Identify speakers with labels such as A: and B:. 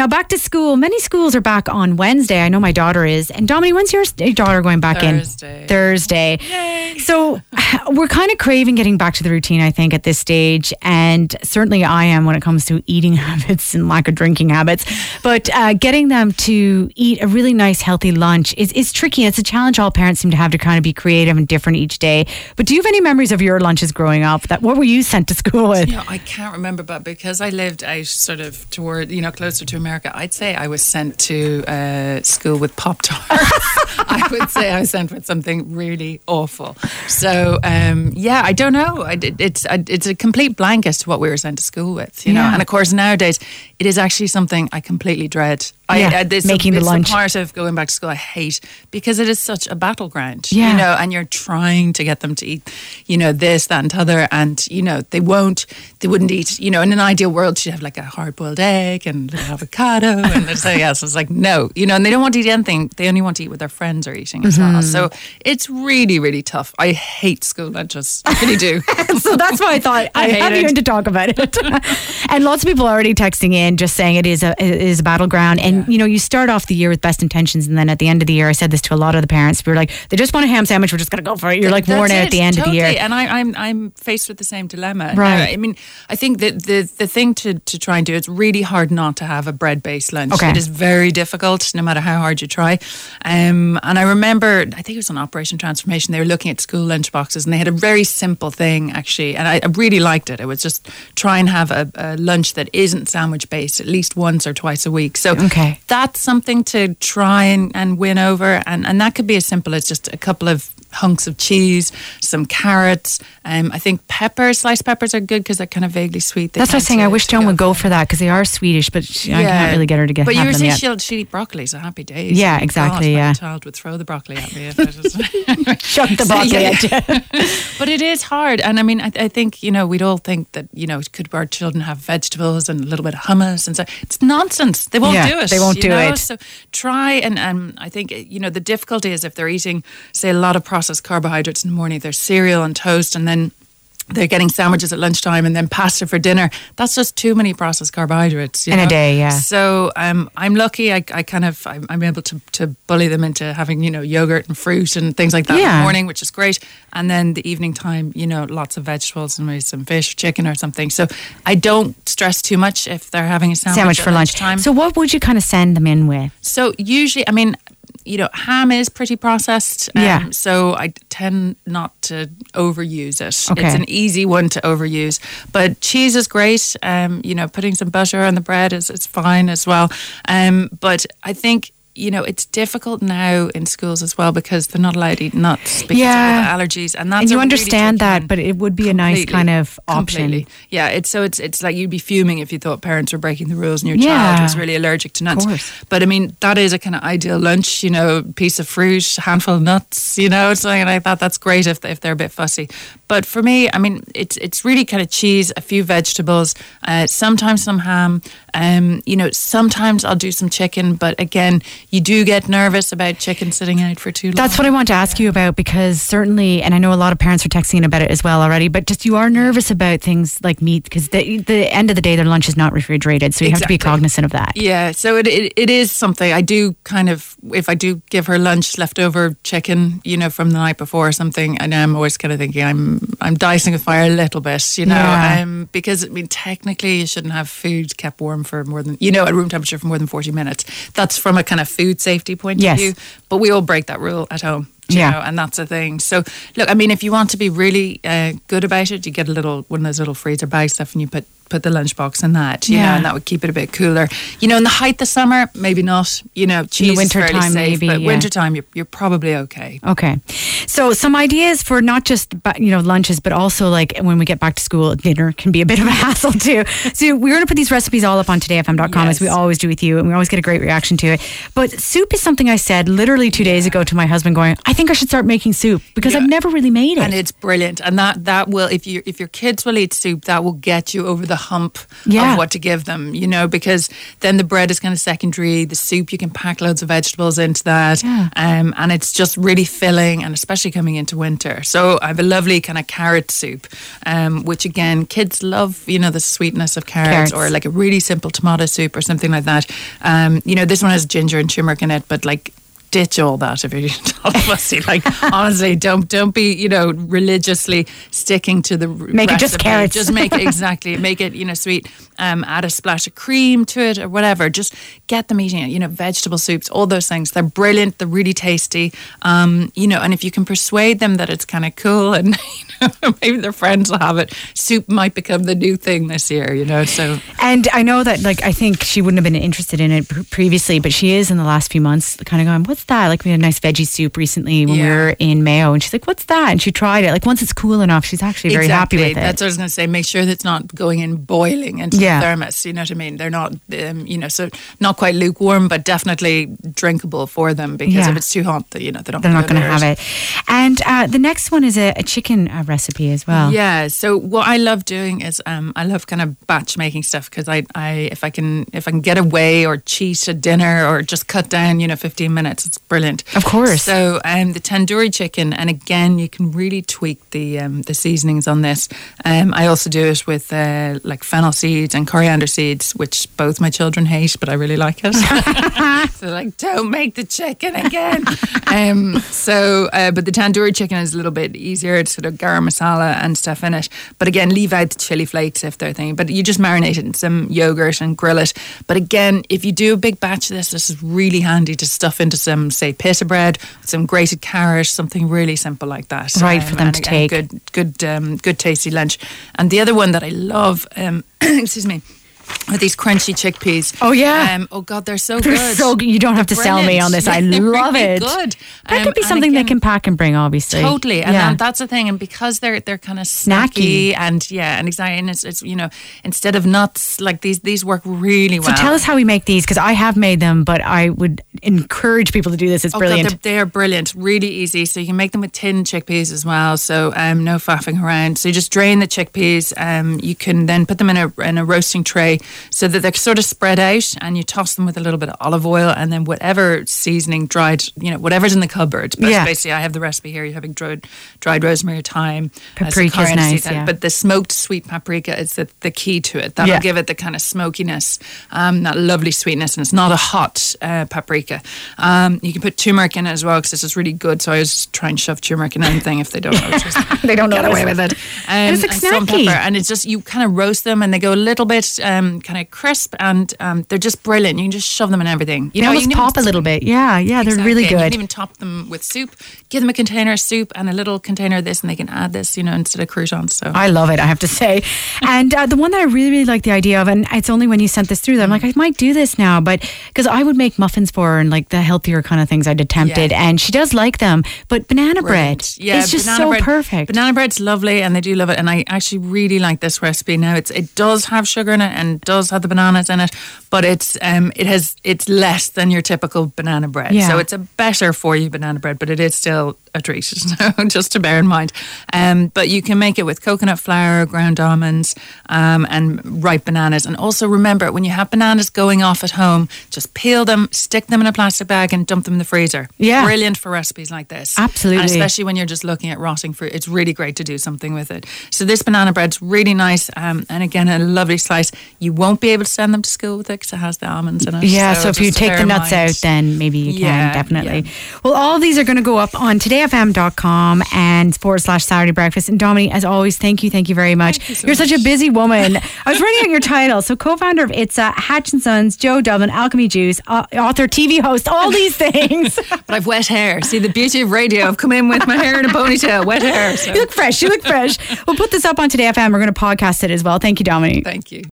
A: Now, back to school. Many schools are back on Wednesday. I know my daughter is. And Dominique, when's your daughter going back
B: Thursday.
A: in? Thursday.
B: Yay.
A: So we're kind of craving getting back to the routine, I think, at this stage. And certainly I am when it comes to eating habits and lack of drinking habits. But getting them to eat a really nice, healthy lunch is tricky. It's a challenge all parents seem to have to kind of be creative and different each day. But do you have any memories of your lunches growing up? What were you sent to school with?
B: I can't remember, but because I lived out sort of toward, closer to America, I'd say I was sent to school with Pop-Tarts. I would say I was sent with something really awful. So, I don't know. It's a complete blank as to what we were sent to school with, you know. And of course, nowadays, it is actually something I completely dread.
A: Making the lunch.
B: It's the part of going back to school I hate because it is such a battleground, and you're trying to get them to eat, this, that and t'other, and, they wouldn't eat, in an ideal world, she'd have like a hard-boiled egg and an avocado and everything else. It's like, no, and they don't want to eat anything. They only want to eat what their friends are eating as well. So it's really, really tough. I hate school lunches. I really do.
A: So that's why I thought I have you in to talk about it. And lots of people are already texting in just saying it is a battleground. And you start off the year with best intentions, and then at the end of the year, I said this to a lot of the parents. We were like, they just want a ham sandwich. We're just going to go for it. You're like worn out at the end of the year.
B: And I'm faced with the same dilemma.
A: Right.
B: Now, I mean, I think that the thing to try and do, it's really hard not to have a bread-based lunch.
A: Okay.
B: It is very difficult, no matter how hard you try. And I remember, I think it was on Operation Transformation, they were looking at school lunch boxes, and they had a very simple thing, actually, and I really liked it. It was just try and have a lunch that isn't sandwich-based at least once or twice a week. So that's something to try and win over, and that could be as simple as just a couple of hunks of cheese, some carrots. I think sliced peppers are good because they're kind of vaguely sweet.
A: That's what I was saying. I wish Joan would go for that because they are Swedish, but I can't really get her to have them yet.
B: But usually she'll eat broccoli, so happy days.
A: Yeah, exactly.
B: My child would throw the broccoli at me.
A: Chuck the broccoli at you.
B: But it is hard. And I mean, I think, we'd all think that, could our children have vegetables and a little bit of hummus and so. It's nonsense. They won't do it.
A: They won't do it.
B: So try and I think, the difficulty is if they're eating, say, a lot of processed carbohydrates in the morning, there's cereal and toast, and then they're getting sandwiches at lunchtime and then pasta for dinner. That's just too many processed carbohydrates
A: in a day. Yeah.
B: So I'm lucky. I'm able to bully them into having yogurt and fruit and things like that in the morning, which is great. And then the evening time, lots of vegetables and maybe some fish, or chicken or something. So I don't stress too much if they're having a sandwich
A: for lunchtime. So what would you kind of send them in with?
B: So usually, I mean, ham is pretty processed. So I tend not to overuse it.
A: Okay.
B: It's an easy one to overuse. But cheese is great. Putting some butter on the bread is fine as well. But I think, it's difficult now in schools as well because they're not allowed to eat nuts because of allergies. And
A: you understand that, but it would be a nice kind of option.
B: Completely. Yeah, it's like you'd be fuming if you thought parents were breaking the rules and your child was really allergic to nuts.
A: Of course.
B: But I mean, that is a kind of ideal lunch, piece of fruit, handful of nuts, something like that. That's great if they're a bit fussy. But for me, I mean, it's really kind of cheese, a few vegetables, sometimes some ham. Sometimes I'll do some chicken, but again, you do get nervous about chicken sitting out for too long.
A: That's what I want to ask you about, because certainly, and I know a lot of parents are texting in about it as well already, but just you are nervous about things like meat because the end of the day their lunch is not refrigerated, so you have to be cognizant of that.
B: Yeah, so it is something I do kind of, if I do give her lunch leftover chicken, from the night before or something, and I'm always kind of thinking I'm dicing a fire a little bit, because I mean technically you shouldn't have food kept warm for more than, at room temperature for more than 40 minutes. That's from a kind of food safety point of view. But we all break that rule at home. And that's a thing. So, look, I mean, if you want to be really good about it, you get one of those little freezer bag stuff and you put the lunchbox in that, you know, and that would keep it a bit cooler. In the height of summer, maybe not. Cheese in winter is fairly safe, maybe, but wintertime, you're probably okay.
A: Okay. So some ideas for not just, lunches, but also like when we get back to school, dinner can be a bit of a hassle too. So we're going to put these recipes all up on todayfm.com as we always do with you, and we always get a great reaction to it. But soup is something I said literally 2 days ago to my husband going, I think I should start making soup because I've never really made it.
B: And it's brilliant. And that will, if your kids will eat soup, that will get you over the a hump of what to give them, you know, because then the bread is kind of secondary. The soup, you can pack loads of vegetables into that. And it's just really filling, and especially coming into winter. So I have a lovely kind of carrot soup, which again, kids love, you know, the sweetness of carrots, or like a really simple tomato soup or something like that. You know, this one has ginger and turmeric in it, but like, ditch all that if you're not fussy. Like, honestly, don't be, you know, religiously sticking to the
A: make
B: recipe.
A: It just carrots.
B: Just make it make it, you know, sweet. Add a splash of cream to it or whatever. Just get them eating it. You know, vegetable soups, all those things. They're brilliant. They're really tasty. You know, and if you can persuade them that it's kind of cool, and you know, maybe their friends will have it. Soup might become the new thing this year. You know, so.
A: And I know that, like, I think she wouldn't have been interested in it previously, but she is in the last few months kind of going, what's that? Like, we had a nice veggie soup recently when we were in Mayo, and she's like, what's that? And she tried it. Like, once it's cool enough, she's actually very happy with it.
B: That's what I was going to say. Make sure that it's not going in boiling into the thermos. You know what I mean? They're not, you know, so not quite lukewarm, but definitely drinkable for them, because if it's too hot, you know, they're not going to have it.
A: And the next one is a chicken recipe as well.
B: Yeah. So what I love doing is I love kind of batch making stuff, because I if I can get away or cheat at dinner or just cut down, you know, 15 minutes, it's brilliant.
A: Of course.
B: So the tandoori chicken, and again, you can really tweak the seasonings on this. I also do it with like fennel seeds and coriander seeds, which both my children hate, but I really like it. So like, don't make the chicken again. But the tandoori chicken is a little bit easier. It's sort of garam masala and stuff in it. But again, leave out the chili flakes if they're thinking. But you just marinate it in some yogurt and grill it. But again, if you do a big batch of this is really handy to stuff into some, say, pita bread, some grated carrot, something really simple like that.
A: Right, for them to take.
B: Good tasty lunch. And the other one that I love, excuse me, with these crunchy chickpeas.
A: Oh yeah.
B: Oh God, they're so good.
A: So good. You don't have to sell me on this. I love
B: really
A: it.
B: Good.
A: That could be something they can pack and bring, obviously.
B: Totally. And that's the thing. And because they're kind of snacky and exactly. And it's you know, instead of nuts, like these work really well.
A: So tell us how we make these, because I have made them, but I would encourage people to do this. It's brilliant.
B: God, they are brilliant. Really easy. So you can make them with tinned chickpeas as well. So no faffing around. So you just drain the chickpeas. You can then put them in a roasting tray, so that they're sort of spread out, and you toss them with a little bit of olive oil, and then whatever seasoning, dried, you know, whatever's in the cupboard. But basically, I have the recipe here. You're having dried rosemary, thyme,
A: paprika is nice,
B: but the smoked sweet paprika is the key to it. That'll give it the kind of smokiness, that lovely sweetness, and it's not a hot paprika. You can put turmeric in it as well, because this is really good. So I always try and shove turmeric in anything if they don't know.
A: They don't know
B: get away with it.
A: It's like
B: salt and pepper, and it's just, you kind of roast them, and they go a little bit kind of crisp, and they're just brilliant. You can just shove them in everything.
A: You know, you pop a little bit. Yeah, exactly. They're really good.
B: And you can even top them with soup. Give them a container of soup and a little container of this, and they can add this, you know, instead of croutons. So
A: I love it, I have to say. And the one that I really, really like the idea of, and it's only when you sent this through that I'm like, I might do this now, but because I would make muffins for her and like the healthier kind of things I'd attempted, and she does like them. But banana bread is just so perfect.
B: Banana bread's lovely, and they do love it. And I actually really like this recipe. Now it does have sugar in it and does have the bananas in it, but it's less than your typical banana bread.
A: Yeah.
B: So it's a better for you banana bread, but it is still a treat, so just to bear in mind. But you can make it with coconut flour, ground almonds, and ripe bananas. And also remember, when you have bananas going off at home, just peel them, stick them in a plastic bag, and dump them in the freezer.
A: Yeah.
B: Brilliant for recipes like this.
A: Absolutely.
B: And especially when you're just looking at rotting fruit, it's really great to do something with it. So this banana bread's really nice, and again, a lovely slice. You won't be able to send them to school with it because it has the almonds in it.
A: Yeah, so if you take the nuts out, then maybe you can, definitely. Yeah. Well, all of these are going to go up on todayfm.com and /Saturday Breakfast. And Dominique, as always, thank you very much. You're such a busy woman. I was running out your title. So co-founder of ITSA, Hatch & Sons, Joe Dublin, Alchemy Juice, author, TV host, all these things.
B: But I've wet hair. See, the beauty of radio. I've come in with my hair in a ponytail, wet hair. So.
A: You look fresh. We'll put this up on Today FM. We're going to podcast it as well. Thank you, Dominique.
B: Thank you.